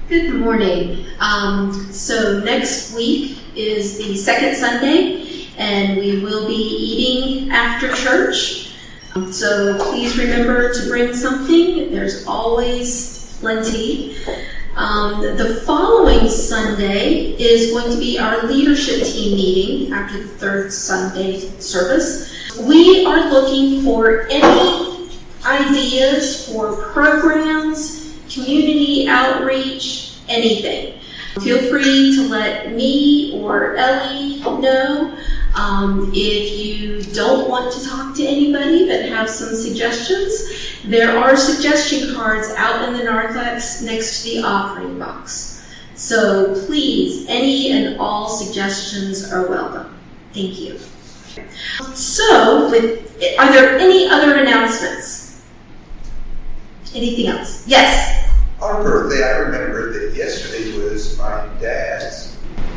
Good morning. So next week is the second Sunday, and we will be eating after church. So please remember to bring something. There's always plenty. The following Sunday is going to be our leadership team meeting after the third Sunday service. We are looking for any ideas for programs, community outreach, anything. Feel free to let me or Ellie know. If you don't want to talk to anybody but have some suggestions, there are suggestion cards out in the narthex next to the offering box. So please, any and all suggestions are welcome. Thank you. So, are there any other announcements? Anything else? Yes? On birthday, I remember that yesterday was my dad's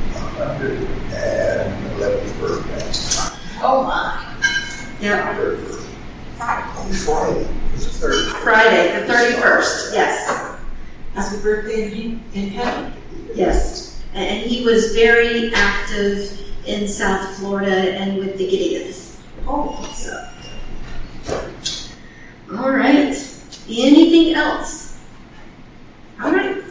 111th birthday. Oh my. Yeah. On Friday. It was the 31st. Friday, the 31st, yes. Happy birthday in heaven. Yes. And he was very active in South Florida and with the Gideons. Oh. So. All right. Anything else?